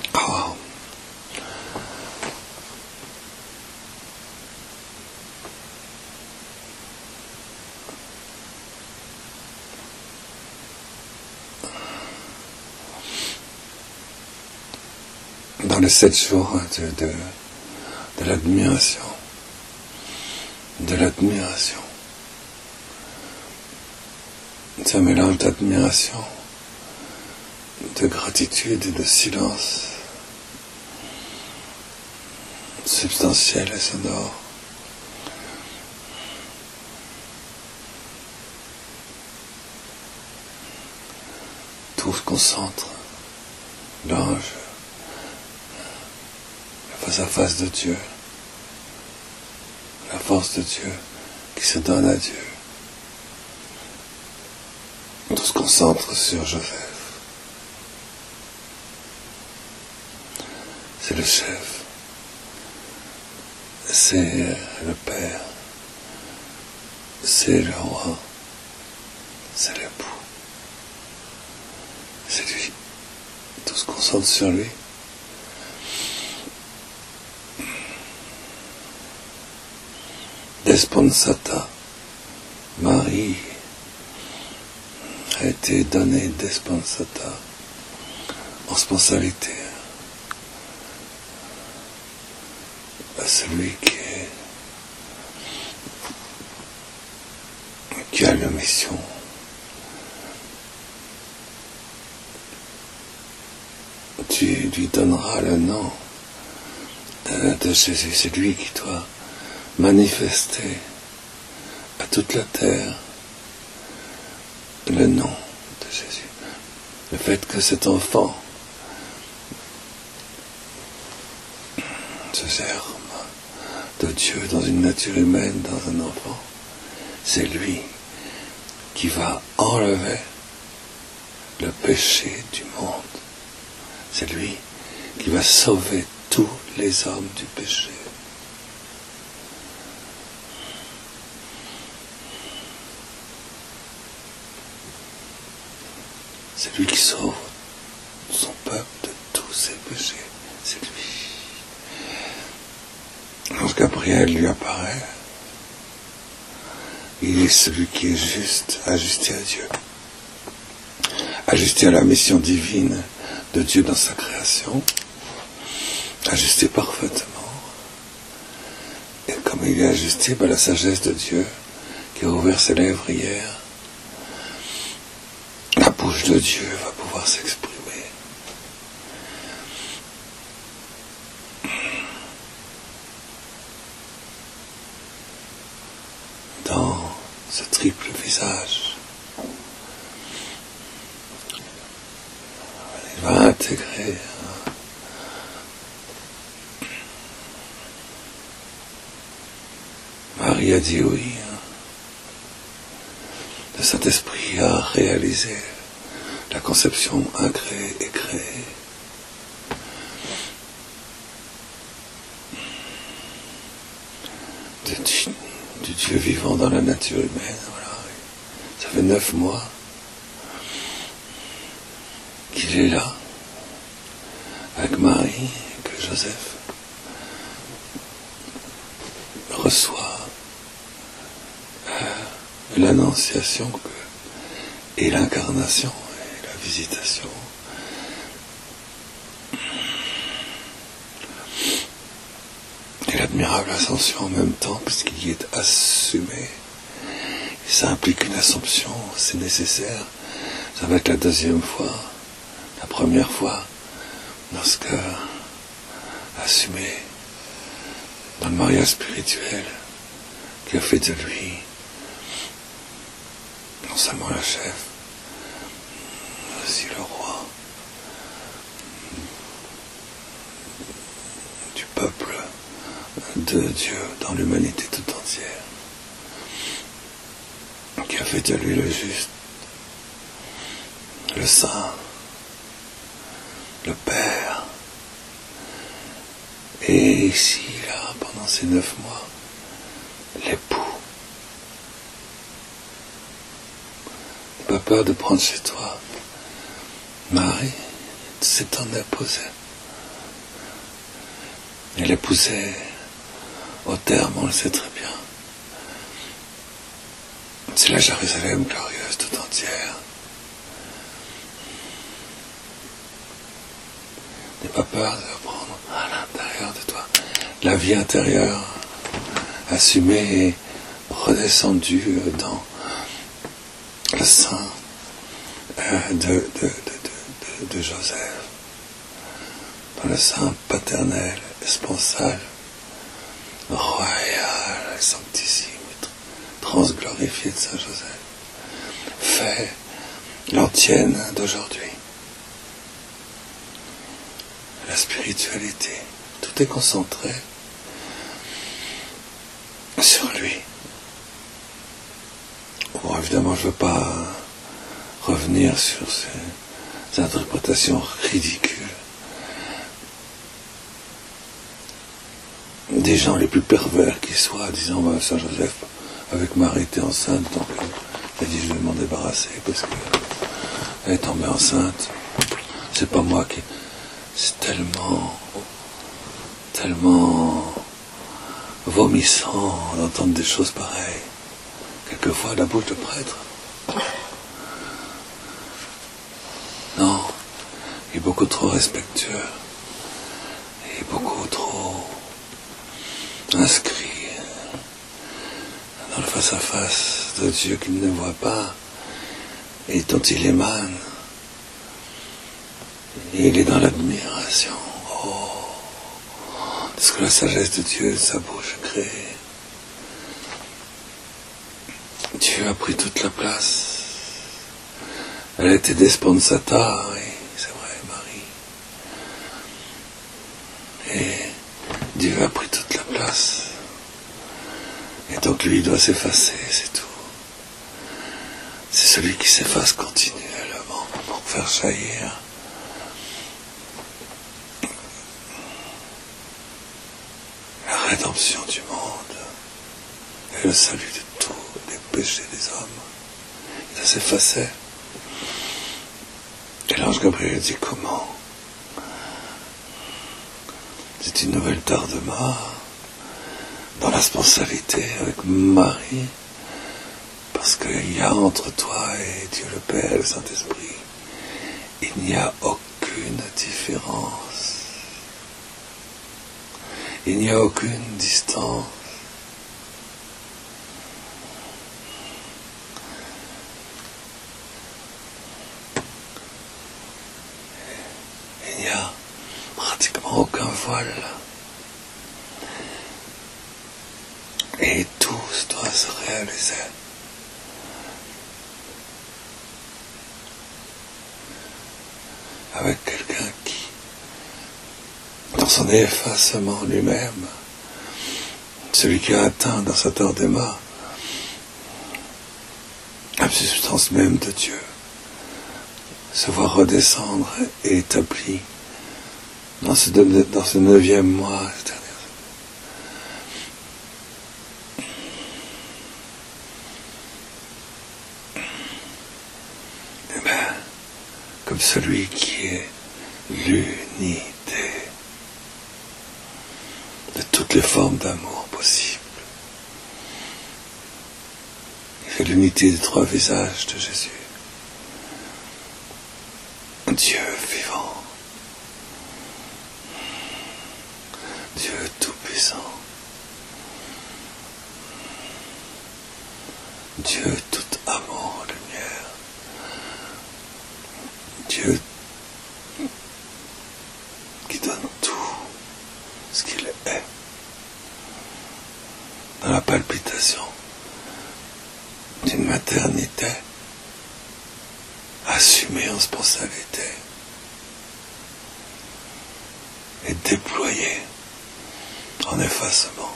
Oh. Dans les 7 jours de l'admiration, c'est un mélange d'admiration, de gratitude et de silence, substantiel et sonore. Tout se concentre, l'ange, le face à face de Dieu, la force de Dieu qui se donne à Dieu. Tout se concentre sur Joseph. C'est le chef, c'est le père, c'est le roi, c'est l'époux, c'est lui. Tout se concentre sur lui. Desponsata, Marie a été donnée desponsata, en responsabilité à celui qui a la mission. Tu lui donneras le nom de Jésus, c'est lui qui doit manifester à toute la terre le nom de Jésus. Le fait que cet enfant se serve de Dieu dans une nature humaine, dans un enfant, c'est lui qui va enlever le péché du monde. C'est lui qui va sauver tous les hommes du péché. C'est lui qui sauve son peuple de tous ses péchés. C'est lui. Quand Gabriel lui apparaît, il est celui qui est juste, ajusté à Dieu, ajusté à la mission divine de Dieu dans sa création, ajusté parfaitement. Et comme il est ajusté, la sagesse de Dieu qui a ouvert ses lèvres hier, la bouche de Dieu va pouvoir s'exprimer. Dans ce triple visage, il va intégrer Marie a dit oui. Le Saint-Esprit a réalisé la conception incréée et créée. Du Dieu vivant dans la nature humaine. Voilà. Ça fait 9 mois qu'il est là, avec Marie, et que Joseph reçoit l'annonciation et l'incarnation et la visitation. Et l'admirable ascension en même temps, puisqu'il y est assumé. Et ça implique une assomption, c'est nécessaire. Ça va être la 2e fois. La première fois, lorsque assumé dans le mariage spirituel, qui a fait de lui non seulement le chef, mais aussi le roi du peuple de Dieu dans l'humanité tout entière, qui a fait de lui le juste, le saint, le Père. Et ici, là, pendant ces 9 mois, l'époux. N'aie pas peur de prendre chez toi Marie, c'est ton épouse. Et les pousser au terme, on le sait très bien. C'est la Jérusalem glorieuse tout entière. N'aie pas peur de prendre à l'intérieur de toi la vie intérieure, assumée et redescendue dans le sein de Joseph, dans le sein paternel, sponsal, royal, sanctissime, transglorifié de Saint Joseph. Fais l'antienne d'aujourd'hui. La spiritualité, tout est concentré sur lui. Bon, évidemment, je ne veux pas revenir sur ces interprétations ridicules des gens les plus pervers qui soient, disant Saint Joseph avec Marie était enceinte, donc elle a dit je vais m'en débarrasser parce qu'elle est tombée enceinte. C'est pas moi qui... C'est tellement vomissant d'entendre des choses pareilles. Quelquefois, la bouche de prêtre. Non, il est beaucoup trop respectueux. Il est beaucoup trop inscrit dans le face-à-face de Dieu qu'il ne voit pas et dont il émane. Et il est dans l'admiration. Oh, parce que la sagesse de Dieu, sa bouche crée. Dieu a pris toute la place. Elle était desponsata, oui, c'est vrai, Marie. Et Dieu a pris toute la place. Et donc lui, il doit s'effacer, c'est tout. C'est celui qui s'efface continuellement pour faire jaillir la rédemption du monde et le salut de tous les péchés des hommes. Il doit s'effacer. Et l'ange Gabriel dit comment? C'est une nouvelle tardement dans la sponsalité avec Marie, parce qu'il y a entre toi et Dieu le Père et le Saint-Esprit, il n'y a aucune différence, il n'y a aucune distance. Il n'y a pratiquement aucun voile. Et tout doit se réaliser. Avec quelqu'un qui, dans son effacement lui-même, celui qui a atteint dans sa tardéma la substance même de Dieu, se voit redescendre et établi dans ce 9e mois, comme celui qui est l'unité de toutes les formes d'amour possibles. Il fait l'unité des 3 visages de Jésus. Dieu vivant, Dieu tout-puissant, Dieu tout amour, lumière, Dieu qui donne tout ce qu'il est dans la palpitation d'une maternité assumée en sponsalité et déployée en effacement.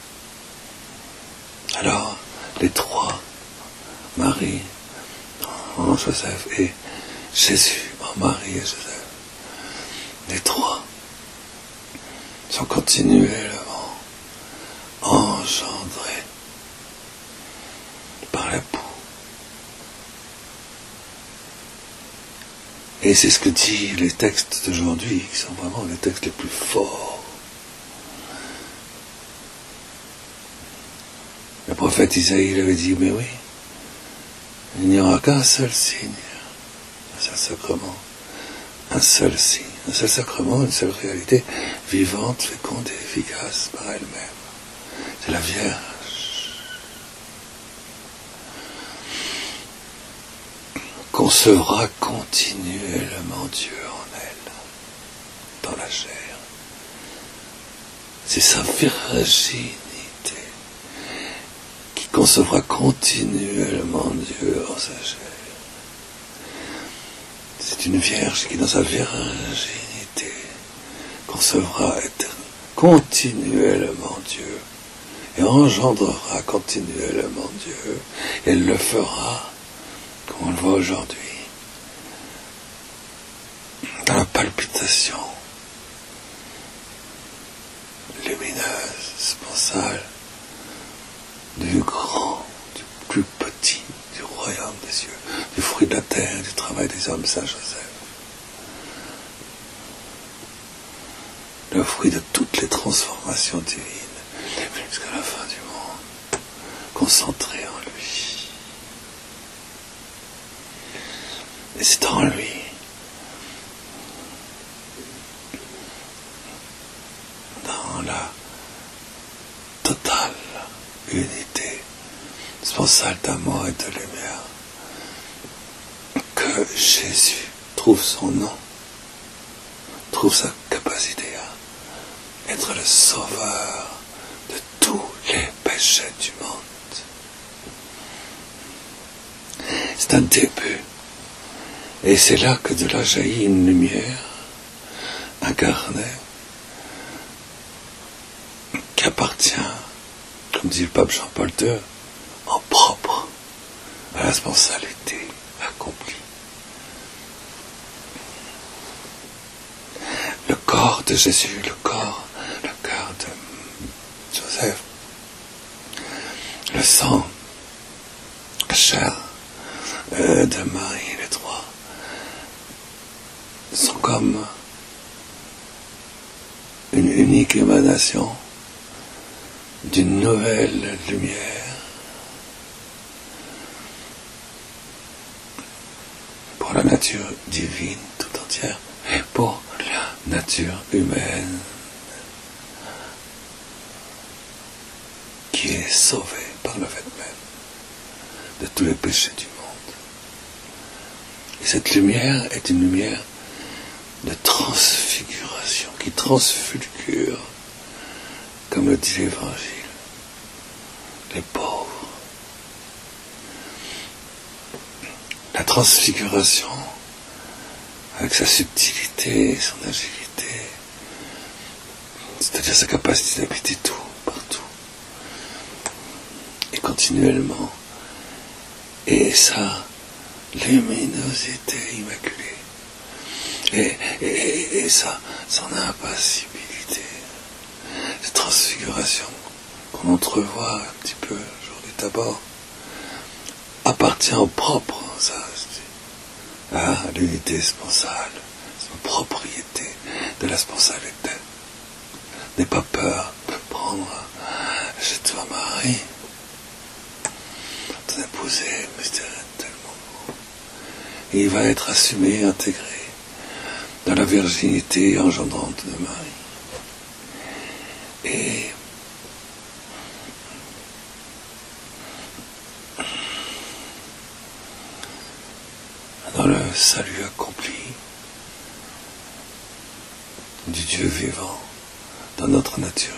Alors, les 3, Marie en Joseph et Jésus en Marie et Joseph, les 3 sont continuellement engendrés par l'époux. Et c'est ce que disent les textes d'aujourd'hui, qui sont vraiment les textes les plus forts Le prophète Isaïe il avait dit, mais oui, il n'y aura qu'un seul signe, un seul sacrement, un seul signe, un seul sacrement, une seule réalité vivante, féconde et efficace par elle-même. C'est la Vierge. Concevra continuellement Dieu en elle, dans la chair. C'est sa virginité qui concevra continuellement Dieu en sa chair. C'est une vierge qui, dans sa virginité, concevra continuellement Dieu et engendrera continuellement Dieu. Et elle le fera, comme on le voit aujourd'hui, dans la palpitation lumineuse, sponsale, du grand, du plus petit, du royaume des cieux, du fruit de la terre, du travail des hommes, Saint Joseph. Le fruit de toutes les transformations divines, jusqu'à la fin du monde, concentré en lui. Et c'est en lui dans la totale unité sponsale d'amour et de lumière que Jésus trouve son nom, trouve sa capacité à être le sauveur de tous les péchés du monde. C'est un début, et c'est là que de là jaillit une lumière incarnée qui appartient, comme dit le pape Jean-Paul II, en propre à la sponsalité accomplie. Le corps de Jésus, le cœur de Joseph, le sang, la chair de Marie, les trois, sont comme une unique émanation d'une nouvelle lumière pour la nature divine tout entière et pour la nature humaine qui est sauvée par le fait même de tous les péchés du monde. Et cette lumière est une lumière de transfiguration qui transfigure, comme le dit l'Évangile, les pauvres. La transfiguration, avec sa subtilité, son agilité, c'est-à-dire sa capacité d'habiter tout, partout, et continuellement, et sa luminosité immaculée, et son impassibilité, cette transfiguration qu'on entrevoit un petit peu aujourd'hui d'abord, appartient au propre, ça, à l'unité sponsale, son propriété de la sponsalité. N'aie pas peur de prendre chez toi Marie, ton épousé, mystère tellement beau. Et il va être assumé, intégré dans la virginité engendrante de Marie. Et dans le salut accompli du Dieu vivant dans notre nature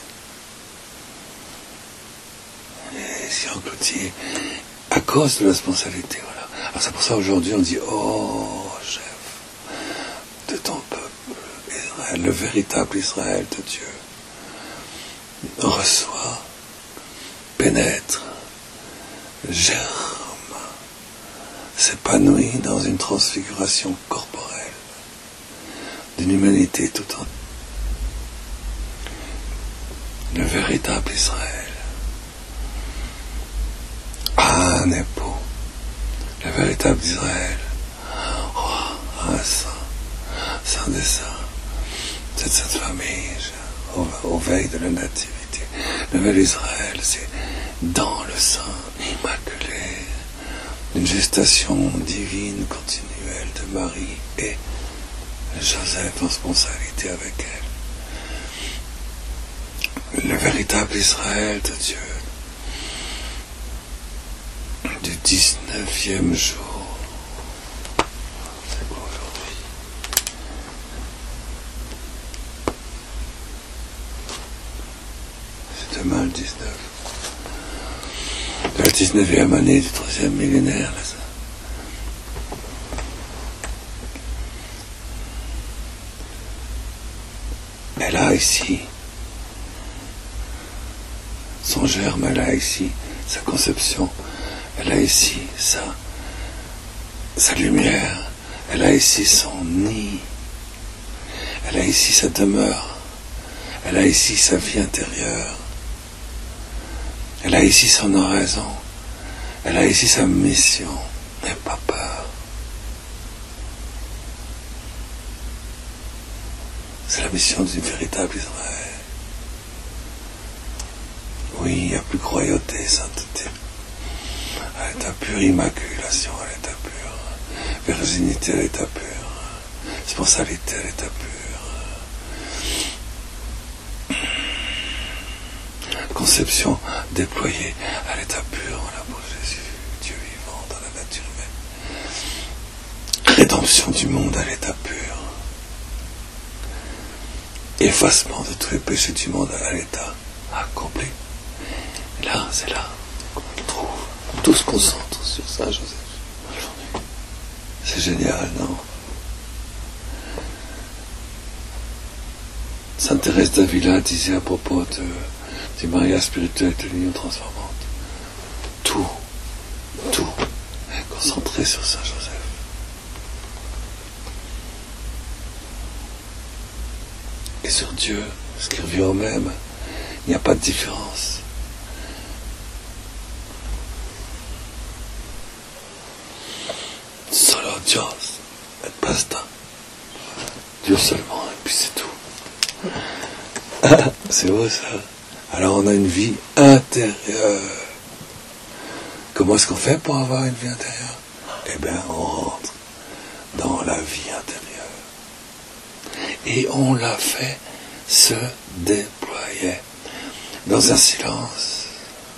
humaine. Et si englouti à cause de la sponsalité, voilà. Alors c'est pour ça aujourd'hui on dit, oh chef de ton peuple Israël, le véritable Israël de Dieu, reçoit, pénètre, germe, s'épanouit dans une transfiguration corporelle d'une humanité tout entière. Le véritable Israël a un époux, le véritable Israël, un saint des saints, c'est cette famille au veille de la nativité. Le nouvel Israël, c'est dans le sein immaculé, une gestation divine continuelle de Marie et Joseph en sponsalité avec elle. Le véritable Israël de Dieu du 19e jour. C'est quoi aujourd'hui? C'est demain le 19. De la 19e année du 3e millénaire, là, ça. Elle a ici son germe, elle a ici sa conception, elle a ici sa lumière, elle a ici son nid, elle a ici sa demeure, elle a ici sa vie intérieure, elle a ici son oraison, elle a ici sa mission. N'aie pas peur. C'est la mission d'une véritable Israël. Oui, il n'y a plus croyauté, sainteté. À l'état pur, immaculation, à l'état pur. Virginité, à l'état pur. Sponsalité, à l'état pur. Conception déployée à l'état pur, voilà, pour Jésus, Dieu vivant dans la nature humaine. Rédemption du monde à l'état pur. Effacement de tous les péchés du monde à l'état accompli. Et là, c'est là qu'on trouve. Tout se concentre sur ça, Joseph. C'est génial, non? Sainte Thérèse d'Avila disait à propos du mariage spirituel et de l'union transformante. Tout est concentré sur ça, Joseph. Et sur Dieu, ce qui revient au même, il n'y a pas de différence. Solo Dios et basta. Dieu seulement, et puis c'est tout. C'est beau ça. Alors on a une vie intérieure. Comment est-ce qu'on fait pour avoir une vie intérieure? Eh bien, on rentre dans la vie intérieure. Et on l'a fait se déployer dans un silence.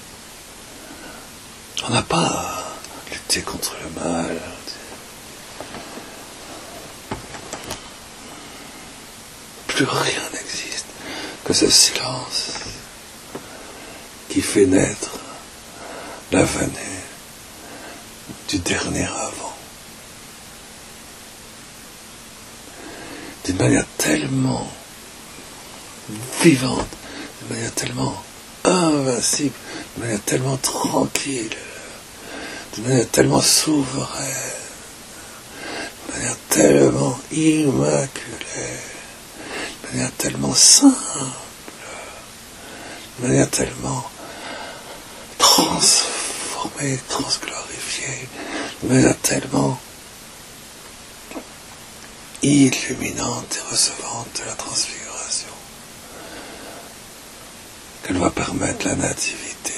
On n'a pas à lutter contre le mal. Plus rien n'existe que ce silence qui fait naître la venue du dernier avant. D'une manière tellement vivante, d'une manière tellement invincible, d'une manière tellement tranquille, d'une manière tellement souveraine, d'une manière tellement immaculée, d'une manière tellement simple, d'une manière tellement transformée, transglorifiée, d'une manière tellement illuminante et recevante de la transfiguration, qu'elle va permettre la nativité